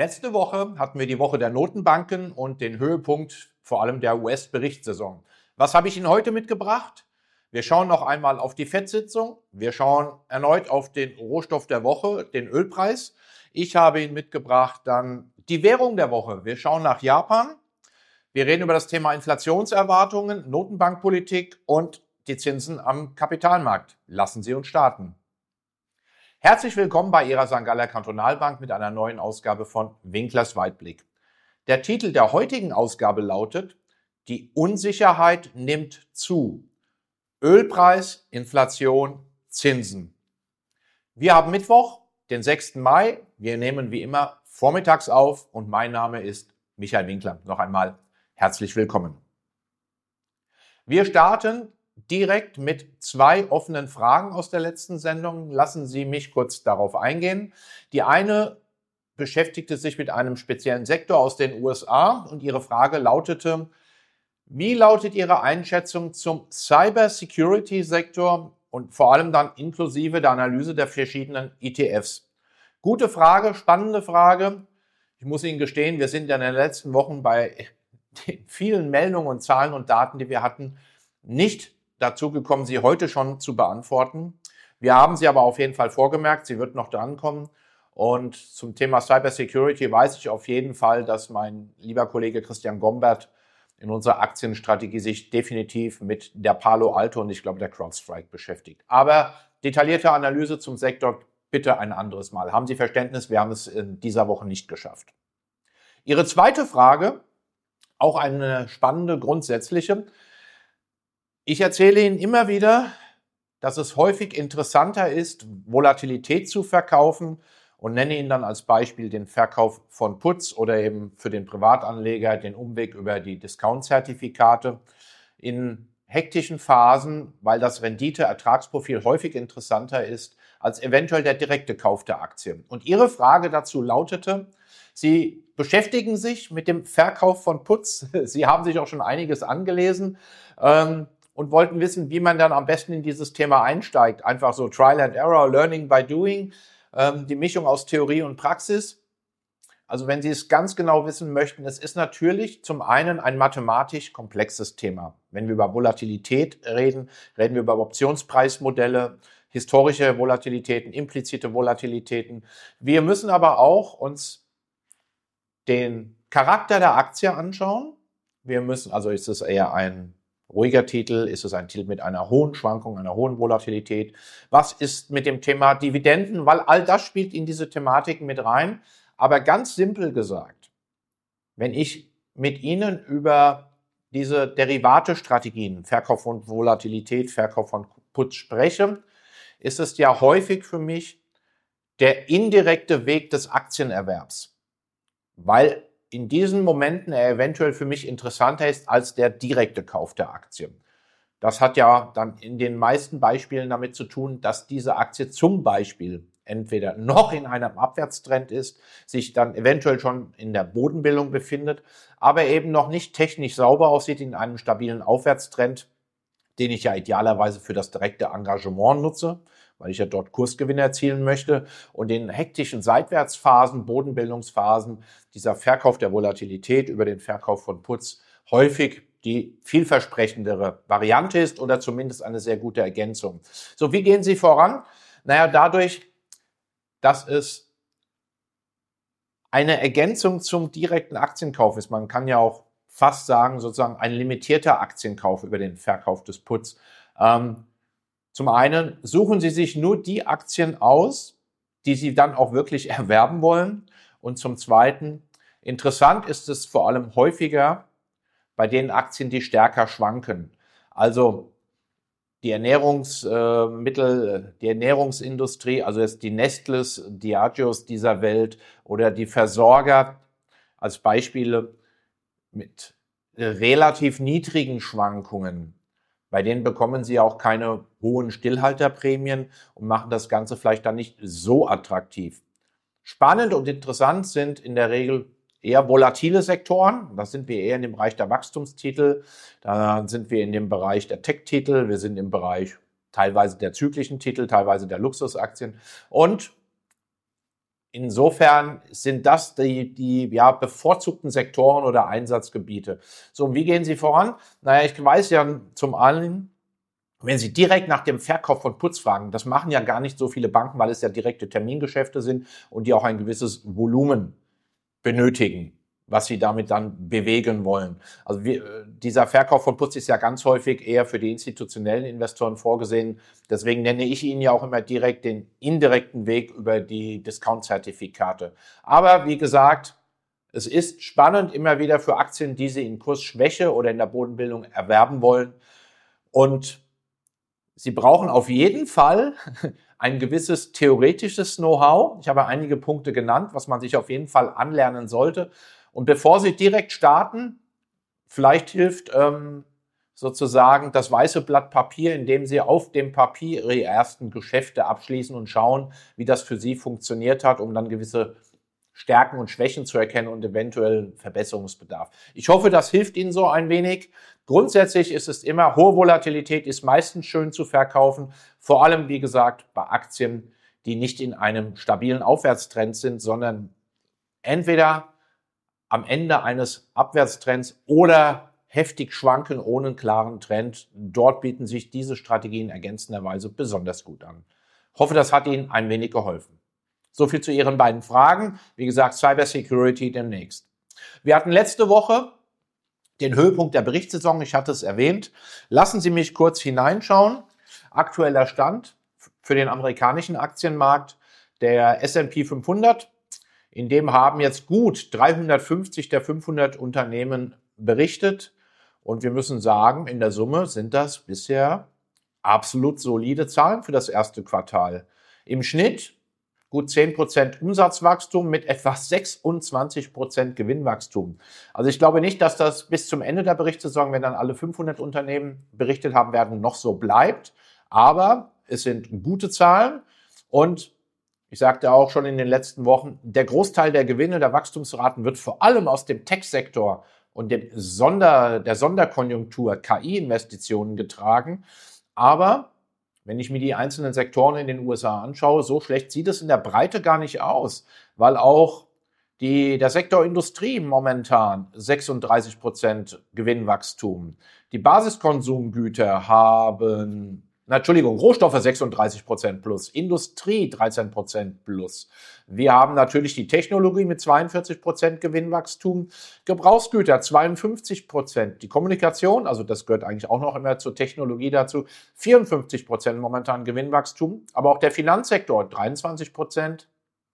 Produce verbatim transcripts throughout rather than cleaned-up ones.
Letzte Woche hatten wir die Woche der Notenbanken und den Höhepunkt vor allem der U S-Berichtssaison. Was habe ich Ihnen heute mitgebracht? Wir schauen noch einmal auf die Fed-Sitzung. Wir schauen erneut auf den Rohstoff der Woche, den Ölpreis. Ich habe Ihnen mitgebracht dann die Währung der Woche. Wir schauen nach Japan. Wir reden über das Thema Inflationserwartungen, Notenbankpolitik und die Zinsen am Kapitalmarkt. Lassen Sie uns starten. Herzlich willkommen bei Ihrer Sankt Galler Kantonalbank mit einer neuen Ausgabe von Winklers Weitblick. Der Titel der heutigen Ausgabe lautet: Die Unsicherheit nimmt zu. Ölpreis, Inflation, Zinsen. Wir haben Mittwoch, den sechsten Mai. Wir nehmen wie immer vormittags auf und mein Name ist Michael Winkler. Noch einmal herzlich willkommen. Wir starten direkt mit zwei offenen Fragen aus der letzten Sendung. Lassen Sie mich kurz darauf eingehen. Die eine beschäftigte sich mit einem speziellen Sektor aus den U S A und Ihre Frage lautete: Wie lautet Ihre Einschätzung zum Cyber-Security-Sektor und vor allem dann inklusive der Analyse der verschiedenen E T Fs? Gute Frage, spannende Frage. Ich muss Ihnen gestehen, wir sind ja in den letzten Wochen bei den vielen Meldungen und Zahlen und Daten, die wir hatten, nicht dazu gekommen, sie heute schon zu beantworten. Wir haben sie aber auf jeden Fall vorgemerkt, sie wird noch drankommen. Und zum Thema Cybersecurity weiß ich auf jeden Fall, dass mein lieber Kollege Christian Gombert in unserer Aktienstrategie sich definitiv mit der Palo Alto und ich glaube der CrowdStrike beschäftigt. Aber detaillierte Analyse zum Sektor bitte ein anderes Mal. Haben Sie Verständnis, wir haben es in dieser Woche nicht geschafft. Ihre zweite Frage, auch eine spannende, grundsätzliche. Ich erzähle Ihnen immer wieder, dass es häufig interessanter ist, Volatilität zu verkaufen und nenne Ihnen dann als Beispiel den Verkauf von Puts oder eben für den Privatanleger den Umweg über die Discount-Zertifikate in hektischen Phasen, weil das Rendite-Ertragsprofil häufig interessanter ist als eventuell der direkte Kauf der Aktie. Und Ihre Frage dazu lautete: Sie beschäftigen sich mit dem Verkauf von Puts. Sie haben sich auch schon einiges angelesen ähm, und wollten wissen, wie man dann am besten in dieses Thema einsteigt. Einfach so Trial and Error, Learning by Doing, ähm, die Mischung aus Theorie und Praxis. Also wenn Sie es ganz genau wissen möchten, es ist natürlich zum einen ein mathematisch komplexes Thema. Wenn wir über Volatilität reden, reden wir über Optionspreismodelle, historische Volatilitäten, implizite Volatilitäten. Wir müssen aber auch uns den Charakter der Aktie anschauen. Wir müssen, also ist es eher ein ruhiger Titel, ist es ein Titel mit einer hohen Schwankung, einer hohen Volatilität? Was ist mit dem Thema Dividenden? Weil all das spielt in diese Thematiken mit rein. Aber ganz simpel gesagt, wenn ich mit Ihnen über diese Derivate-Strategien, Verkauf von Volatilität, Verkauf von Puts spreche, ist es ja häufig für mich der indirekte Weg des Aktienerwerbs, weil in diesen Momenten er eventuell für mich interessanter ist als der direkte Kauf der Aktie. Das hat ja dann in den meisten Beispielen damit zu tun, dass diese Aktie zum Beispiel entweder noch in einem Abwärtstrend ist, sich dann eventuell schon in der Bodenbildung befindet, aber eben noch nicht technisch sauber aussieht in einem stabilen Aufwärtstrend, den ich ja idealerweise für das direkte Engagement nutze, weil ich ja dort Kursgewinne erzielen möchte. Und in hektischen Seitwärtsphasen, Bodenbildungsphasen, dieser Verkauf der Volatilität über den Verkauf von Puts häufig die vielversprechendere Variante ist oder zumindest eine sehr gute Ergänzung. So, wie gehen Sie voran? Naja, dadurch, dass es eine Ergänzung zum direkten Aktienkauf ist. Man kann ja auch fast sagen, sozusagen ein limitierter Aktienkauf über den Verkauf des Puts. Ähm, Zum einen suchen Sie sich nur die Aktien aus, die Sie dann auch wirklich erwerben wollen. Und zum zweiten, interessant ist es vor allem häufiger bei den Aktien, die stärker schwanken. Also die Ernährungsmittel, die Ernährungsindustrie, also jetzt die Nestles, Diageos dieser Welt oder die Versorger als Beispiele mit relativ niedrigen Schwankungen. Bei denen bekommen Sie auch keine hohen Stillhalterprämien und machen das Ganze vielleicht dann nicht so attraktiv. Spannend und interessant sind in der Regel eher volatile Sektoren. Das sind wir eher in dem Bereich der Wachstumstitel. Da sind wir in dem Bereich der Tech-Titel. Wir sind im Bereich teilweise der zyklischen Titel, teilweise der Luxusaktien. Und insofern sind das die, die ja, bevorzugten Sektoren oder Einsatzgebiete. So, und wie gehen Sie voran? Naja, ich weiß ja zum einen, wenn Sie direkt nach dem Verkauf von Puts fragen, das machen ja gar nicht so viele Banken, weil es ja direkte Termingeschäfte sind und die auch ein gewisses Volumen benötigen, was sie damit dann bewegen wollen. Also wir, dieser Verkauf von Puts ist ja ganz häufig eher für die institutionellen Investoren vorgesehen. Deswegen nenne ich ihn ja auch immer direkt den indirekten Weg über die Discount-Zertifikate. Aber wie gesagt, es ist spannend immer wieder für Aktien, die Sie in Kursschwäche oder in der Bodenbildung erwerben wollen. Und Sie brauchen auf jeden Fall ein gewisses theoretisches Know-how. Ich habe einige Punkte genannt, was man sich auf jeden Fall anlernen sollte. Und bevor Sie direkt starten, vielleicht hilft ähm, sozusagen das weiße Blatt Papier, indem Sie auf dem Papier Ihre ersten Geschäfte abschließen und schauen, wie das für Sie funktioniert hat, um dann gewisse Stärken und Schwächen zu erkennen und eventuell Verbesserungsbedarf. Ich hoffe, das hilft Ihnen so ein wenig. Grundsätzlich ist es immer, hohe Volatilität ist meistens schön zu verkaufen. Vor allem, wie gesagt, bei Aktien, die nicht in einem stabilen Aufwärtstrend sind, sondern entweder am Ende eines Abwärtstrends oder heftig schwanken ohne einen klaren Trend. Dort bieten sich diese Strategien ergänzenderweise besonders gut an. Ich hoffe, das hat Ihnen ein wenig geholfen. So viel zu Ihren beiden Fragen. Wie gesagt, Cybersecurity demnächst. Wir hatten letzte Woche den Höhepunkt der Berichtssaison. Ich hatte es erwähnt. Lassen Sie mich kurz hineinschauen. Aktueller Stand für den amerikanischen Aktienmarkt, der S und P fünfhundert. In dem haben jetzt gut dreihundertfünfzig der fünfhundert Unternehmen berichtet. Und wir müssen sagen, in der Summe sind das bisher absolut solide Zahlen für das erste Quartal. Im Schnitt gut zehn Prozent Umsatzwachstum mit etwa sechsundzwanzig Prozent Gewinnwachstum. Also ich glaube nicht, dass das bis zum Ende der Berichtssaison, wenn dann alle fünfhundert Unternehmen berichtet haben werden, noch so bleibt. Aber es sind gute Zahlen und ich sagte auch schon in den letzten Wochen, der Großteil der Gewinne, der Wachstumsraten wird vor allem aus dem Tech-Sektor und dem Sonder, der Sonderkonjunktur K I-Investitionen getragen. Aber wenn ich mir die einzelnen Sektoren in den U S A anschaue, so schlecht sieht es in der Breite gar nicht aus, weil auch die, der Sektor Industrie momentan sechsunddreißig Prozent Gewinnwachstum. Die Basiskonsumgüter haben, na, Entschuldigung, Rohstoffe sechsunddreißig Prozent plus, Industrie dreizehn Prozent plus. Wir haben natürlich die Technologie mit zweiundvierzig Prozent Gewinnwachstum, Gebrauchsgüter zweiundfünfzig Prozent, die Kommunikation, also das gehört eigentlich auch noch immer zur Technologie dazu, vierundfünfzig Prozent momentan Gewinnwachstum, aber auch der Finanzsektor dreiundzwanzig Prozent,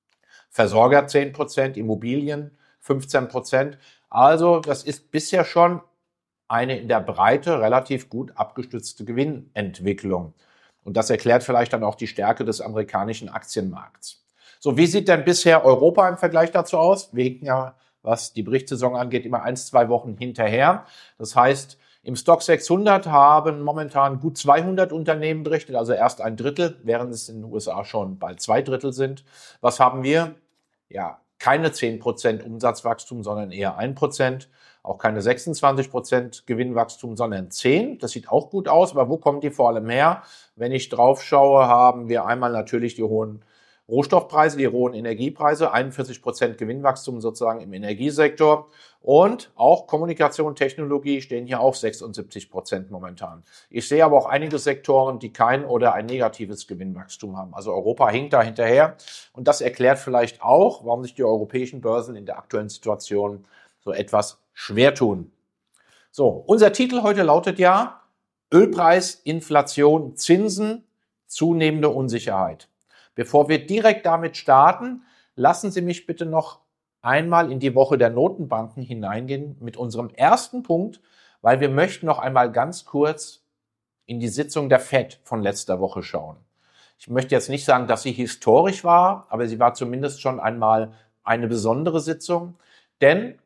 Versorger zehn Prozent, Immobilien fünfzehn Prozent. Also das ist bisher schon eine in der Breite relativ gut abgestützte Gewinnentwicklung. Und das erklärt vielleicht dann auch die Stärke des amerikanischen Aktienmarkts. So, wie sieht denn bisher Europa im Vergleich dazu aus? Wir hinken ja, was die Berichtssaison angeht, immer eins, zwei Wochen hinterher. Das heißt, im Stock sechshundert haben momentan gut zweihundert Unternehmen berichtet, also erst ein Drittel, während es in den U S A schon bald zwei Drittel sind. Was haben wir? Ja, keine zehn Prozent Umsatzwachstum, sondern eher ein Prozent. Auch keine sechsundzwanzig Prozent Gewinnwachstum, sondern zehn. Das sieht auch gut aus, aber wo kommen die vor allem her? Wenn ich drauf schaue, haben wir einmal natürlich die hohen Rohstoffpreise, die hohen Energiepreise, einundvierzig Prozent Gewinnwachstum sozusagen im Energiesektor und auch Kommunikation, Technologie stehen hier auf sechsundsiebzig Prozent momentan. Ich sehe aber auch einige Sektoren, die kein oder ein negatives Gewinnwachstum haben. Also Europa hinkt da hinterher und das erklärt vielleicht auch, warum sich die europäischen Börsen in der aktuellen Situation so etwas schwer tun. So, unser Titel heute lautet ja Ölpreis, Inflation, Zinsen, zunehmende Unsicherheit. Bevor wir direkt damit starten, lassen Sie mich bitte noch einmal in die Woche der Notenbanken hineingehen mit unserem ersten Punkt, weil wir möchten noch einmal ganz kurz in die Sitzung der Fed von letzter Woche schauen. Ich möchte jetzt nicht sagen, dass sie historisch war, aber sie war zumindest schon einmal eine besondere Sitzung, denn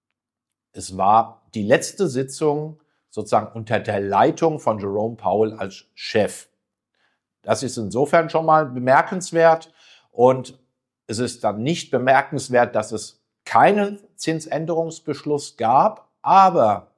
es war die letzte Sitzung sozusagen unter der Leitung von Jerome Powell als Chef. Das ist insofern schon mal bemerkenswert und es ist dann nicht bemerkenswert, dass es keinen Zinsänderungsbeschluss gab, aber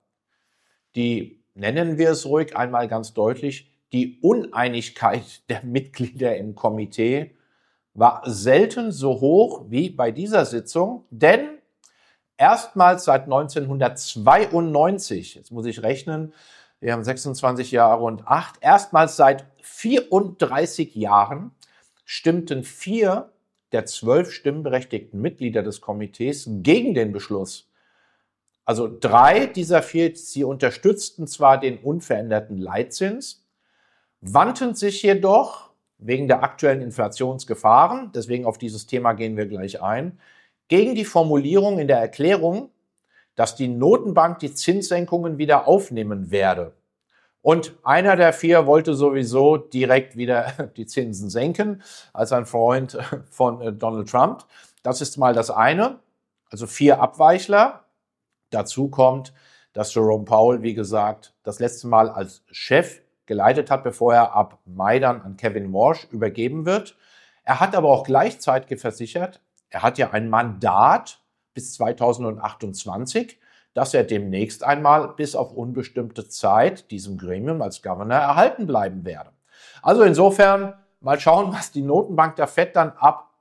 die, nennen wir es ruhig einmal ganz deutlich, die Uneinigkeit der Mitglieder im Komitee war selten so hoch wie bei dieser Sitzung, denn erstmals seit neunzehnhundertzweiundneunzig, jetzt muss ich rechnen, wir haben sechsundzwanzig Jahre und acht, erstmals seit vierunddreißig Jahren stimmten vier der zwölf stimmberechtigten Mitglieder des Komitees gegen den Beschluss. Also drei dieser vier, sie unterstützten zwar den unveränderten Leitzins, wandten sich jedoch wegen der aktuellen Inflationsgefahren, deswegen auf dieses Thema gehen wir gleich ein, gegen die Formulierung in der Erklärung, dass die Notenbank die Zinssenkungen wieder aufnehmen werde. Und einer der vier wollte sowieso direkt wieder die Zinsen senken, als ein Freund von Donald Trump. Das ist mal das eine, also vier Abweichler. Dazu kommt, dass Jerome Powell, wie gesagt, das letzte Mal als Chef geleitet hat, bevor er ab Mai dann an Kevin Warsh übergeben wird. Er hat aber auch gleichzeitig versichert, er hat ja ein Mandat bis zweitausendachtundzwanzig, dass er demnächst einmal bis auf unbestimmte Zeit diesem Gremium als Governor erhalten bleiben werde. Also insofern mal schauen, was die Notenbank der Fed dann ab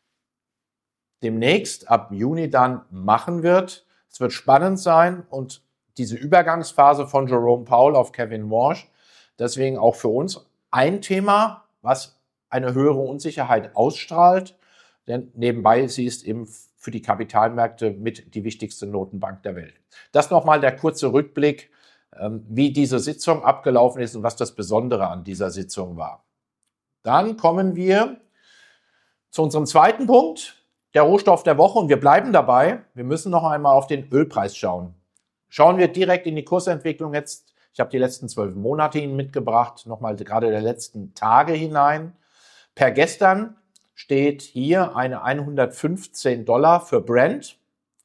demnächst, ab Juni dann machen wird. Es wird spannend sein und diese Übergangsphase von Jerome Powell auf Kevin Warsh, deswegen auch für uns ein Thema, was eine höhere Unsicherheit ausstrahlt, denn nebenbei sie ist eben für die Kapitalmärkte mit die wichtigste Notenbank der Welt. Das nochmal der kurze Rückblick, wie diese Sitzung abgelaufen ist und was das Besondere an dieser Sitzung war. Dann kommen wir zu unserem zweiten Punkt, der Rohstoff der Woche, und wir bleiben dabei. Wir müssen noch einmal auf den Ölpreis schauen. Schauen wir direkt in die Kursentwicklung jetzt. Ich habe die letzten zwölf Monate Ihnen mitgebracht, nochmal gerade der letzten Tage hinein. Per gestern steht hier eine hundertfünfzehn Dollar für Brent.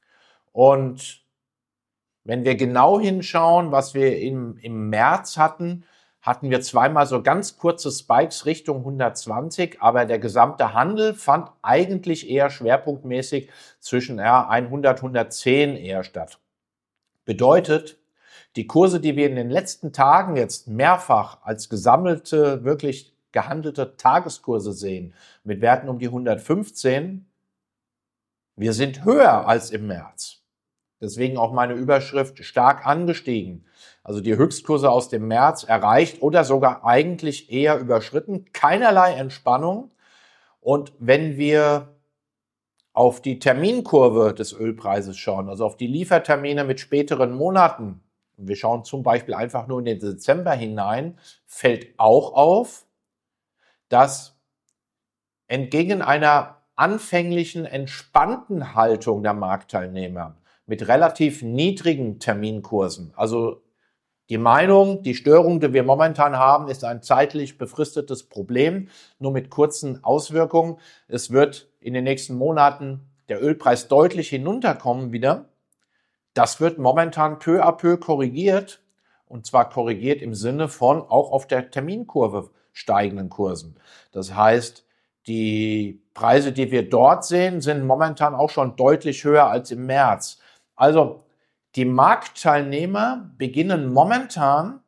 Und wenn wir genau hinschauen, was wir im, im März hatten, hatten wir zweimal so ganz kurze Spikes Richtung hundertzwanzig, aber der gesamte Handel fand eigentlich eher schwerpunktmäßig zwischen ja, hundert, hundertzehn eher statt. Bedeutet, die Kurse, die wir in den letzten Tagen jetzt mehrfach als gesammelte, wirklich gehandelte Tageskurse sehen, mit Werten um die hundertfünfzehn, wir sind höher als im März. Deswegen auch meine Überschrift stark angestiegen. Also die Höchstkurse aus dem März erreicht oder sogar eigentlich eher überschritten. Keinerlei Entspannung. Und wenn wir auf die Terminkurve des Ölpreises schauen, also auf die Liefertermine mit späteren Monaten, und wir schauen zum Beispiel einfach nur in den Dezember hinein, fällt auch auf, dass entgegen einer anfänglichen entspannten Haltung der Marktteilnehmer mit relativ niedrigen Terminkursen, also die Meinung, die Störung, die wir momentan haben, ist ein zeitlich befristetes Problem, nur mit kurzen Auswirkungen. Es wird in den nächsten Monaten der Ölpreis deutlich hinunterkommen wieder. Das wird momentan peu à peu korrigiert, und zwar korrigiert im Sinne von auch auf der Terminkurve steigenden Kursen. Das heißt, die Preise, die wir dort sehen, sind momentan auch schon deutlich höher als im März. Also die Marktteilnehmer beginnen momentan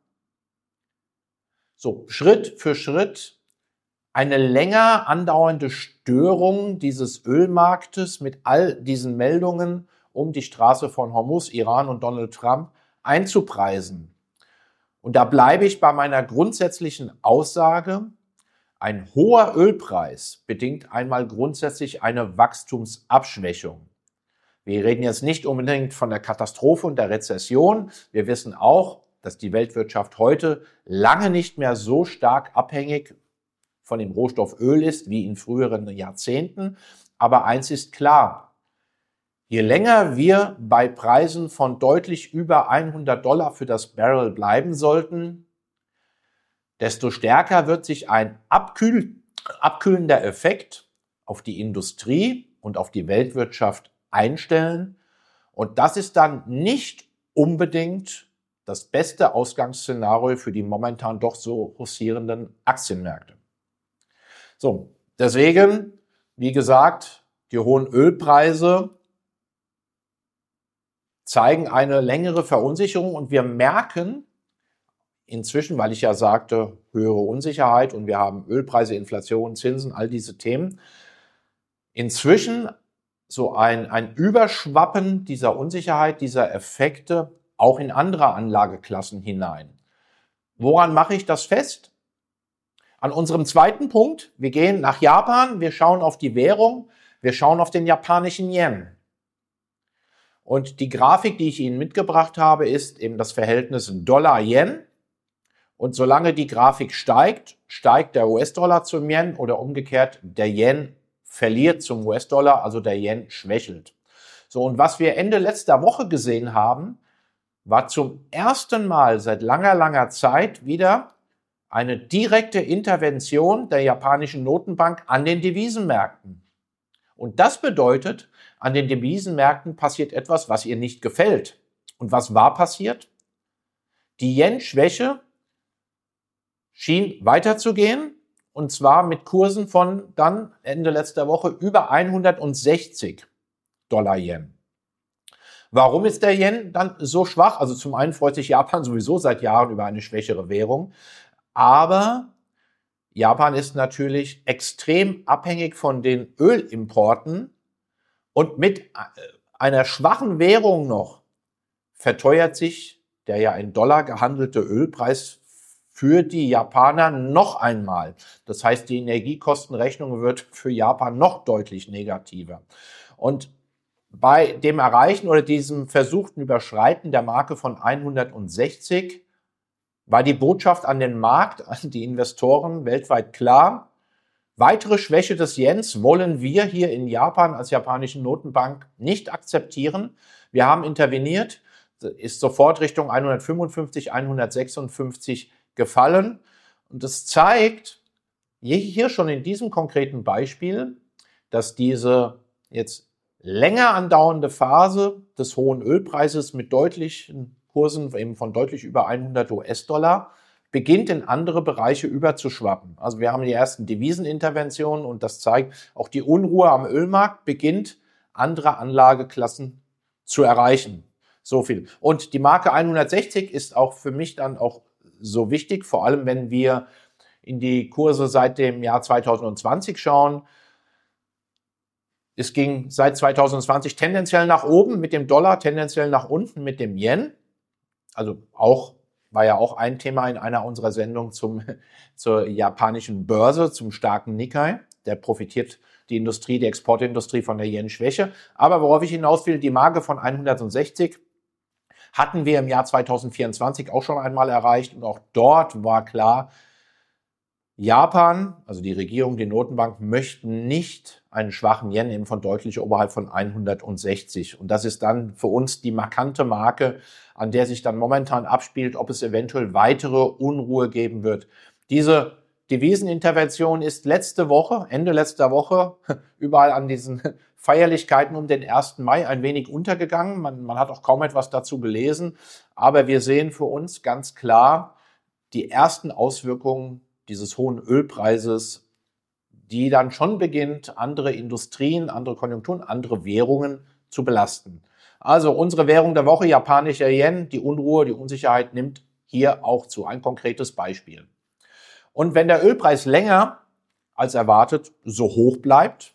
so Schritt für Schritt eine länger andauernde Störung dieses Ölmarktes mit all diesen Meldungen um die Straße von Hormuz, Iran und Donald Trump einzupreisen. Und da bleibe ich bei meiner grundsätzlichen Aussage, ein hoher Ölpreis bedingt einmal grundsätzlich eine Wachstumsabschwächung. Wir reden jetzt nicht unbedingt von der Katastrophe und der Rezession. Wir wissen auch, dass die Weltwirtschaft heute lange nicht mehr so stark abhängig von dem Rohstoff Öl ist wie in früheren Jahrzehnten. Aber eins ist klar, je länger wir bei Preisen von deutlich über hundert Dollar für das Barrel bleiben sollten, desto stärker wird sich ein abkühl, abkühlender Effekt auf die Industrie und auf die Weltwirtschaft einstellen. Und das ist dann nicht unbedingt das beste Ausgangsszenario für die momentan doch so haussierenden Aktienmärkte. So, deswegen, wie gesagt, die hohen Ölpreise zeigen eine längere Verunsicherung und wir merken inzwischen, weil ich ja sagte, höhere Unsicherheit und wir haben Ölpreise, Inflation, Zinsen, all diese Themen, inzwischen so ein, ein Überschwappen dieser Unsicherheit, dieser Effekte auch in andere Anlageklassen hinein. Woran mache ich das fest? An unserem zweiten Punkt, wir gehen nach Japan, wir schauen auf die Währung, wir schauen auf den japanischen Yen. Und die Grafik, die ich Ihnen mitgebracht habe, ist eben das Verhältnis Dollar-Yen. Und solange die Grafik steigt, steigt der U S-Dollar zum Yen oder umgekehrt, der Yen verliert zum U S-Dollar, also der Yen schwächelt. So, und was wir Ende letzter Woche gesehen haben, war zum ersten Mal seit langer, langer Zeit wieder eine direkte Intervention der japanischen Notenbank an den Devisenmärkten. Und das bedeutet, an den Devisenmärkten passiert etwas, was ihr nicht gefällt. Und was war passiert? Die Yen-Schwäche schien weiterzugehen, und zwar mit Kursen von dann Ende letzter Woche über hundertsechzig Dollar Yen. Warum ist der Yen dann so schwach? Also zum einen freut sich Japan sowieso seit Jahren über eine schwächere Währung, aber Japan ist natürlich extrem abhängig von den Ölimporten und mit einer schwachen Währung noch verteuert sich der ja in Dollar gehandelte Ölpreis für die Japaner noch einmal. Das heißt, die Energiekostenrechnung wird für Japan noch deutlich negativer. Und bei dem Erreichen oder diesem versuchten Überschreiten der Marke von hundertsechzig war die Botschaft an den Markt, an die Investoren weltweit klar: Weitere Schwäche des Yens wollen wir hier in Japan als japanische Notenbank nicht akzeptieren. Wir haben interveniert, ist sofort Richtung hundertfünfundfünfzig, hundertsechsundfünfzig gefallen. Und das zeigt hier schon in diesem konkreten Beispiel, dass diese jetzt länger andauernde Phase des hohen Ölpreises mit deutlichen Kursen eben von deutlich über hundert U S-Dollar beginnt in andere Bereiche überzuschwappen. Also wir haben die ersten Deviseninterventionen und das zeigt, auch die Unruhe am Ölmarkt beginnt andere Anlageklassen zu erreichen. So viel. Und die Marke hundertsechzig ist auch für mich dann auch so wichtig, vor allem wenn wir in die Kurse seit dem Jahr zweitausendzwanzig schauen. Es ging seit zweitausendzwanzig tendenziell nach oben mit dem Dollar, tendenziell nach unten mit dem Yen. Also auch, war ja auch ein Thema in einer unserer Sendungen zum, zur japanischen Börse, zum starken Nikkei. Der profitiert die Industrie, die Exportindustrie von der Yen-Schwäche. Aber worauf ich hinaus will, die Marke von hundertsechzig hatten wir im Jahr zweitausendvierundzwanzig auch schon einmal erreicht. Und auch dort war klar, Japan, also die Regierung, die Notenbank, möchten nicht einen schwachen Yen eben von deutlich oberhalb von hundertsechzig. Und das ist dann für uns die markante Marke, an der sich dann momentan abspielt, ob es eventuell weitere Unruhe geben wird. Diese Devisenintervention ist letzte Woche, Ende letzter Woche, überall an diesen Feierlichkeiten um den ersten Mai ein wenig untergegangen. Man, man hat auch kaum etwas dazu gelesen. Aber wir sehen für uns ganz klar die ersten Auswirkungen dieses hohen Ölpreises, die dann schon beginnt, andere Industrien, andere Konjunkturen, andere Währungen zu belasten. Also unsere Währung der Woche, japanischer Yen, die Unruhe, die Unsicherheit nimmt hier auch zu. Ein konkretes Beispiel. Und wenn der Ölpreis länger als erwartet so hoch bleibt,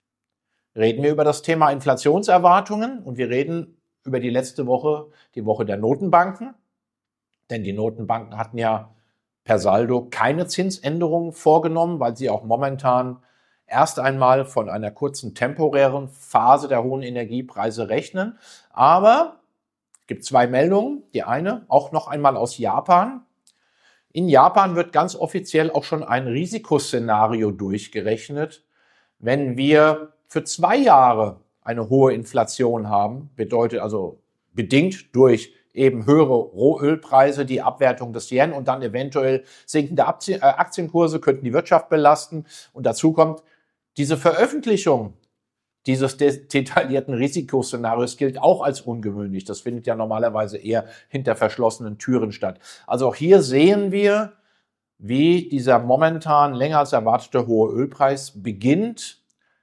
reden wir über das Thema Inflationserwartungen und wir reden über die letzte Woche, die Woche der Notenbanken. Denn die Notenbanken hatten ja per Saldo keine Zinsänderungen vorgenommen, weil sie auch momentan erst einmal von einer kurzen temporären Phase der hohen Energiepreise rechnen. Aber es gibt zwei Meldungen. Die eine auch noch einmal aus Japan. In Japan wird ganz offiziell auch schon ein Risikoszenario durchgerechnet. Wenn wir für zwei Jahre eine hohe Inflation haben, bedeutet also bedingt durch eben höhere Rohölpreise, die Abwertung des Yen und dann eventuell sinkende Aktienkurse könnten die Wirtschaft belasten. Und dazu kommt, diese Veröffentlichung dieses detaillierten Risikoszenarios gilt auch als ungewöhnlich. Das findet ja normalerweise eher hinter verschlossenen Türen statt. Also auch hier sehen wir, wie dieser momentan länger als erwartete hohe Ölpreis beginnt,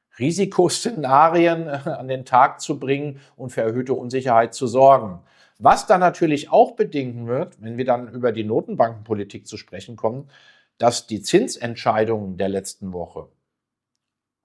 Risikoszenarien an den Tag zu bringen und für erhöhte Unsicherheit zu sorgen. Was dann natürlich auch bedingen wird, wenn wir dann über die Notenbankenpolitik zu sprechen kommen, dass die Zinsentscheidungen der letzten Woche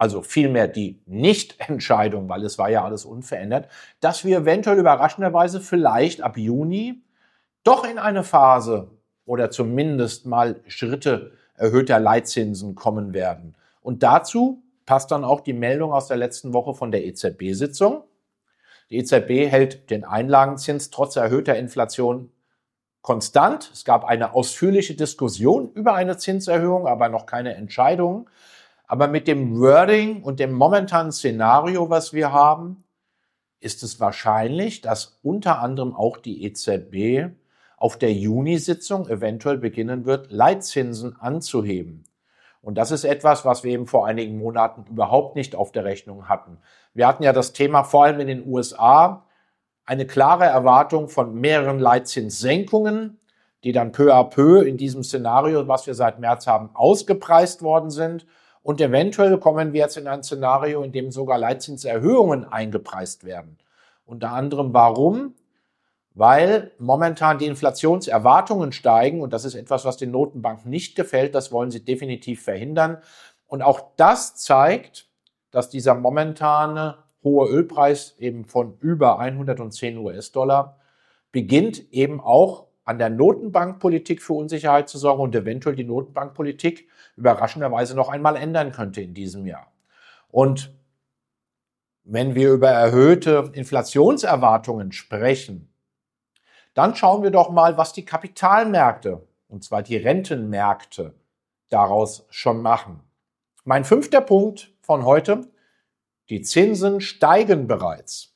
also vielmehr die Nichtentscheidung, weil es war ja alles unverändert, dass wir eventuell überraschenderweise vielleicht ab Juni doch in eine Phase oder zumindest mal Schritte erhöhter Leitzinsen kommen werden. Und dazu passt dann auch die Meldung aus der letzten Woche von der E Z B-Sitzung. Die E Z B hält den Einlagenzins trotz erhöhter Inflation konstant. Es gab eine ausführliche Diskussion über eine Zinserhöhung, aber noch keine Entscheidung. Aber mit dem Wording und dem momentanen Szenario, was wir haben, ist es wahrscheinlich, dass unter anderem auch die E Z B auf der Juni-Sitzung eventuell beginnen wird, Leitzinsen anzuheben. Und das ist etwas, was wir eben vor einigen Monaten überhaupt nicht auf der Rechnung hatten. Wir hatten ja das Thema vor allem in den U S A, eine klare Erwartung von mehreren Leitzinssenkungen, die dann peu à peu in diesem Szenario, was wir seit März haben, ausgepreist worden sind. Und eventuell kommen wir jetzt in ein Szenario, in dem sogar Leitzinserhöhungen eingepreist werden. Unter anderem warum? Weil momentan die Inflationserwartungen steigen und das ist etwas, was den Notenbanken nicht gefällt. Das wollen sie definitiv verhindern. Und auch das zeigt, dass dieser momentane hohe Ölpreis eben von über hundertzehn US-Dollar beginnt eben auch an der Notenbankpolitik für Unsicherheit zu sorgen und eventuell die Notenbankpolitik überraschenderweise noch einmal ändern könnte in diesem Jahr. Und wenn wir über erhöhte Inflationserwartungen sprechen, dann schauen wir doch mal, was die Kapitalmärkte, und zwar die Rentenmärkte, daraus schon machen. Mein fünfter Punkt von heute: Die Zinsen steigen bereits.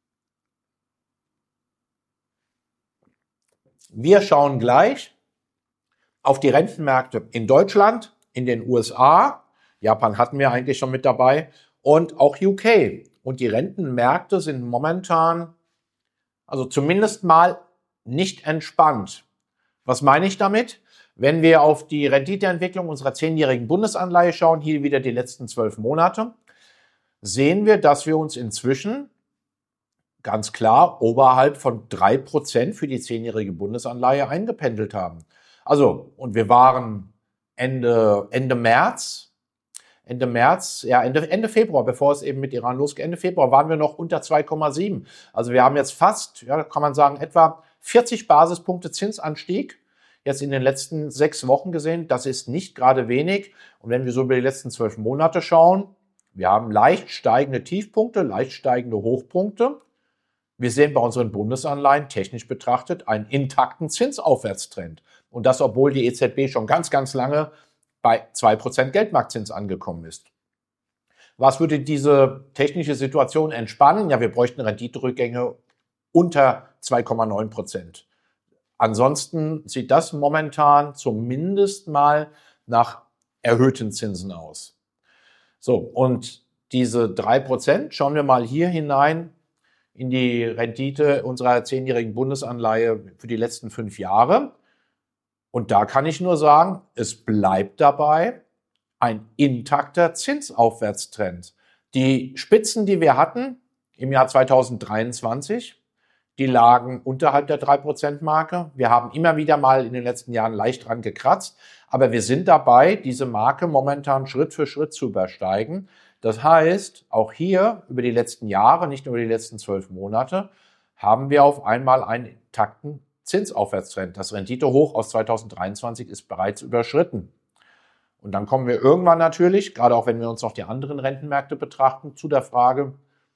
Wir schauen gleich auf die Rentenmärkte in Deutschland, in den U S A, Japan hatten wir eigentlich schon mit dabei, und auch U K. Und die Rentenmärkte sind momentan, also zumindest mal, nicht entspannt. Was meine ich damit? Wenn wir auf die Renditeentwicklung unserer zehnjährigen Bundesanleihe schauen, hier wieder die letzten zwölf Monate, sehen wir, dass wir uns inzwischen ganz klar oberhalb von drei Prozent für die zehnjährige Bundesanleihe eingependelt haben. Also, und wir waren Ende, Ende März, Ende März, ja, Ende, Ende Februar, bevor es eben mit Iran losging, Ende Februar waren wir noch unter zwei Komma sieben. Also wir haben jetzt fast, ja, kann man sagen, etwa vierzig Basispunkte Zinsanstieg jetzt in den letzten sechs Wochen gesehen. Das ist nicht gerade wenig. Und wenn wir so über die letzten zwölf Monate schauen, wir haben leicht steigende Tiefpunkte, leicht steigende Hochpunkte. Wir sehen bei unseren Bundesanleihen technisch betrachtet einen intakten Zinsaufwärtstrend. Und das, obwohl die E Z B schon ganz, ganz lange bei zwei Prozent Geldmarktzins angekommen ist. Was würde diese technische Situation entspannen? Ja, wir bräuchten Renditerückgänge unter zwei Komma neun Prozent. Ansonsten sieht das momentan zumindest mal nach erhöhten Zinsen aus. So, und diese drei Prozent, schauen wir mal hier hinein in die Rendite unserer zehnjährigen Bundesanleihe für die letzten fünf Jahre. Und da kann ich nur sagen, es bleibt dabei ein intakter Zinsaufwärtstrend. Die Spitzen, die wir hatten im Jahr zweitausenddreiundzwanzig, die lagen unterhalb der drei Prozent Marke. Wir haben immer wieder mal in den letzten Jahren leicht dran gekratzt, aber wir sind dabei, diese Marke momentan Schritt für Schritt zu übersteigen. Das heißt, auch hier über die letzten Jahre, nicht nur über die letzten zwölf Monate, haben wir auf einmal einen intakten Zinsaufwärtstrend. Das Renditehoch aus zweitausenddreiundzwanzig ist bereits überschritten. Und dann kommen wir irgendwann natürlich, gerade auch wenn wir uns noch die anderen Rentenmärkte betrachten, zu der Frage,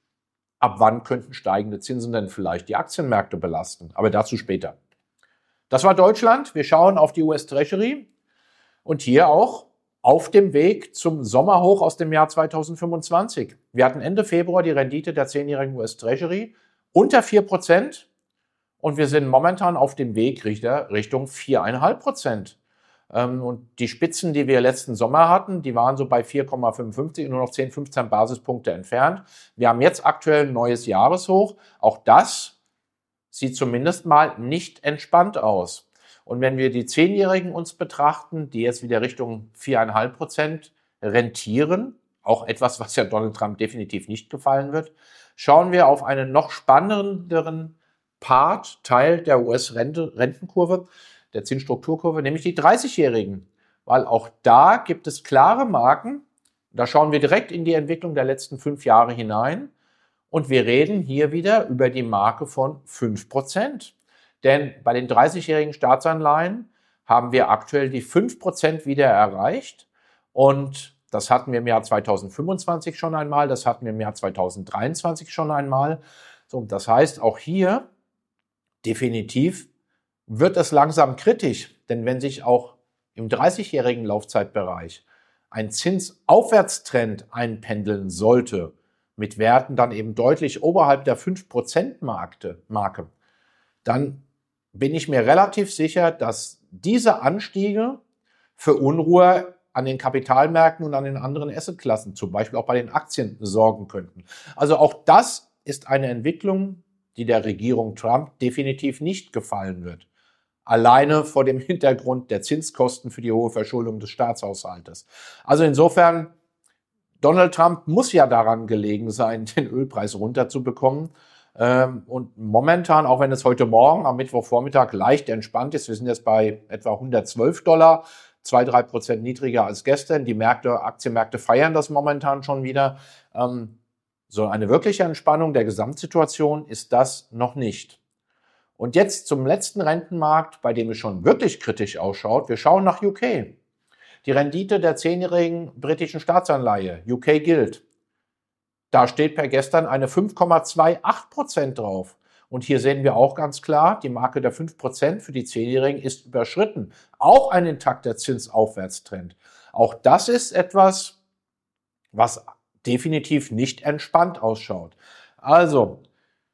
ab wann könnten steigende Zinsen denn vielleicht die Aktienmärkte belasten? Aber dazu später. Das war Deutschland. Wir schauen auf die U S Treasury und hier auch auf dem Weg zum Sommerhoch aus dem Jahr zweitausendfünfundzwanzig. Wir hatten Ende Februar die Rendite der zehnjährigen U S Treasury unter vier Prozent und wir sind momentan auf dem Weg Richtung vier Komma fünf Prozent. Und die Spitzen, die wir letzten Sommer hatten, die waren so bei vier Komma fünfundfünfzig, nur noch zehn, fünfzehn Basispunkte entfernt. Wir haben jetzt aktuell ein neues Jahreshoch. Auch das sieht zumindest mal nicht entspannt aus. Und wenn wir die Zehnjährigen uns betrachten, die jetzt wieder Richtung vier Komma fünf Prozent rentieren, auch etwas, was ja Donald Trump definitiv nicht gefallen wird, schauen wir auf einen noch spannenderen Part, Teil der U S-Rentenkurve, der Zinsstrukturkurve, nämlich die dreißigjährigen. Weil auch da gibt es klare Marken, Da schauen wir direkt in die Entwicklung der letzten fünf Jahre hinein und wir reden hier wieder über die Marke von fünf Prozent. Denn bei den dreißigjährigen Staatsanleihen haben wir aktuell die fünf Prozent wieder erreicht und das hatten wir im Jahr zweitausendfünfundzwanzig schon einmal, das hatten wir im Jahr zweitausenddreiundzwanzig schon einmal. So, das heißt, auch hier definitiv wird es langsam kritisch, denn wenn sich auch im dreißigjährigen Laufzeitbereich ein Zinsaufwärtstrend einpendeln sollte, mit Werten dann eben deutlich oberhalb der fünf Prozent Marke, dann bin ich mir relativ sicher, dass diese Anstiege für Unruhe an den Kapitalmärkten und an den anderen Assetklassen, zum Beispiel auch bei den Aktien, sorgen könnten. Also auch das ist eine Entwicklung, die der Regierung Trump definitiv nicht gefallen wird. Alleine vor dem Hintergrund der Zinskosten für die hohe Verschuldung des Staatshaushaltes. Also insofern, Donald Trump muss ja daran gelegen sein, den Ölpreis runterzubekommen. Und momentan, auch wenn es heute Morgen am Mittwochvormittag leicht entspannt ist, wir sind jetzt bei etwa hundertzwölf Dollar, zwei, drei Prozent niedriger als gestern. Die Märkte, Aktienmärkte feiern das momentan schon wieder. So eine wirkliche Entspannung der Gesamtsituation ist das noch nicht. Und jetzt zum letzten Rentenmarkt, bei dem es schon wirklich kritisch ausschaut. Wir schauen nach U K. Die Rendite der zehnjährigen britischen Staatsanleihe, U K Gilt. Da steht per gestern eine fünf Komma achtundzwanzig Prozent drauf. Und hier sehen wir auch ganz klar, die Marke der fünf Prozent für die zehnjährigen ist überschritten. Auch ein intakter Zinsaufwärtstrend. Auch das ist etwas, was definitiv nicht entspannt ausschaut. Also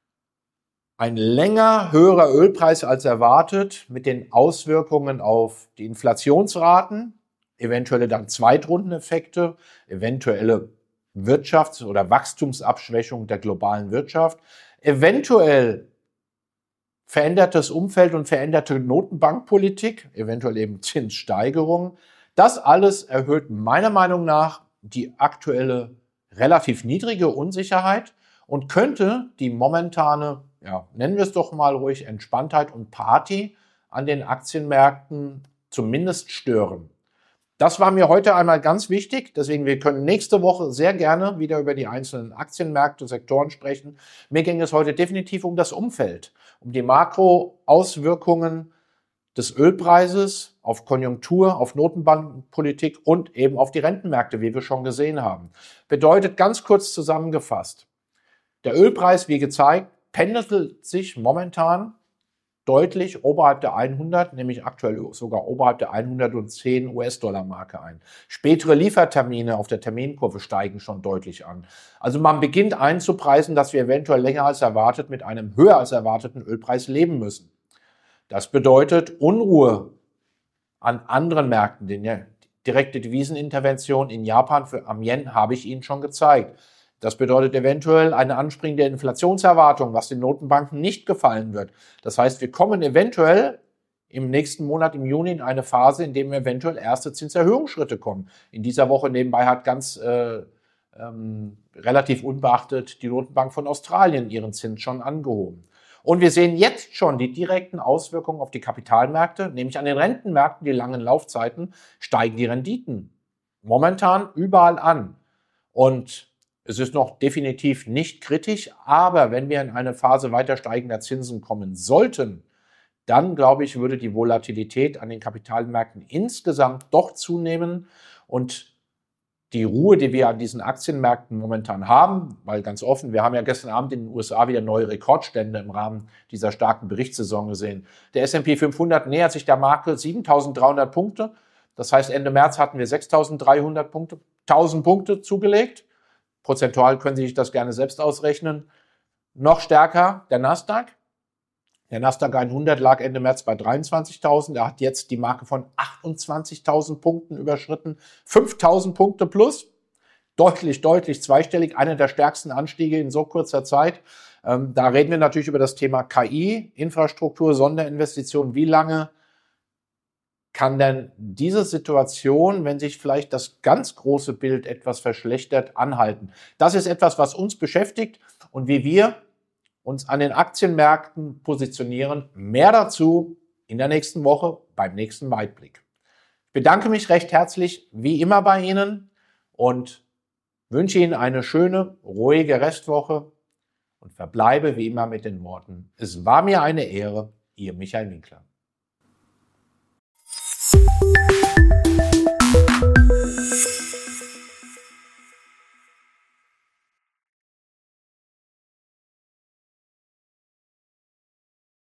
ein länger höherer Ölpreis als erwartet mit den Auswirkungen auf die Inflationsraten, eventuelle dann Zweitrundeneffekte, eventuelle Wirtschafts- oder Wachstumsabschwächung der globalen Wirtschaft, eventuell verändertes Umfeld und veränderte Notenbankpolitik, eventuell eben Zinssteigerungen. Das alles erhöht meiner Meinung nach die aktuelle relativ niedrige Unsicherheit und könnte die momentane, ja, nennen wir es doch mal ruhig, Entspanntheit und Party an den Aktienmärkten zumindest stören. Das war mir heute einmal ganz wichtig, deswegen wir können nächste Woche sehr gerne wieder über die einzelnen Aktienmärkte, Sektoren sprechen. Mir ging es heute definitiv um das Umfeld, um die Makroauswirkungen des Ölpreises auf Konjunktur, auf Notenbankpolitik und eben auf die Rentenmärkte, wie wir schon gesehen haben. Bedeutet ganz kurz zusammengefasst, der Ölpreis, wie gezeigt, pendelt sich momentan deutlich oberhalb der hundert, nämlich aktuell sogar oberhalb der hundertzehn US-Dollar-Marke ein. Spätere Liefertermine auf der Terminkurve steigen schon deutlich an. Also man beginnt einzupreisen, dass wir eventuell länger als erwartet mit einem höher als erwarteten Ölpreis leben müssen. Das bedeutet Unruhe an anderen Märkten. Die direkte Devisenintervention in Japan für am Yen habe ich Ihnen schon gezeigt. Das bedeutet eventuell eine anspringende Inflationserwartung, was den Notenbanken nicht gefallen wird. Das heißt, wir kommen eventuell im nächsten Monat, im Juni, in eine Phase, in der eventuell erste Zinserhöhungsschritte kommen. In dieser Woche nebenbei hat ganz äh, ähm, relativ unbeachtet die Notenbank von Australien ihren Zins schon angehoben. Und wir sehen jetzt schon die direkten Auswirkungen auf die Kapitalmärkte, nämlich an den Rentenmärkten, die langen Laufzeiten, steigen die Renditen momentan überall an. Und es ist noch definitiv nicht kritisch, aber wenn wir in eine Phase weiter steigender Zinsen kommen sollten, dann glaube ich, würde die Volatilität an den Kapitalmärkten insgesamt doch zunehmen und die Ruhe, die wir an diesen Aktienmärkten momentan haben, weil ganz offen, wir haben ja gestern Abend in den U S A wieder neue Rekordstände im Rahmen dieser starken Berichtssaison gesehen. Der S und P fünfhundert nähert sich der Marke siebentausenddreihundert Punkte. Das heißt, Ende März hatten wir sechstausenddreihundert Punkte, tausend Punkte zugelegt. Prozentual können Sie sich das gerne selbst ausrechnen. Noch stärker der Nasdaq. Der Nasdaq hundert lag Ende März bei dreiundzwanzigtausend. Er hat jetzt die Marke von achtundzwanzigtausend Punkten überschritten. fünftausend Punkte plus. Deutlich, deutlich zweistellig. Einer der stärksten Anstiege in so kurzer Zeit. Ähm, da reden wir natürlich über das Thema K I, Infrastruktur, Sonderinvestitionen. Wie lange kann denn diese Situation, wenn sich vielleicht das ganz große Bild etwas verschlechtert, anhalten? Das ist etwas, was uns beschäftigt und wie wir uns an den Aktienmärkten positionieren. Mehr dazu in der nächsten Woche beim nächsten Weitblick. Ich bedanke mich recht herzlich, wie immer bei Ihnen und wünsche Ihnen eine schöne, ruhige Restwoche und verbleibe wie immer mit den Worten: Es war mir eine Ehre, Ihr Michael Winkler.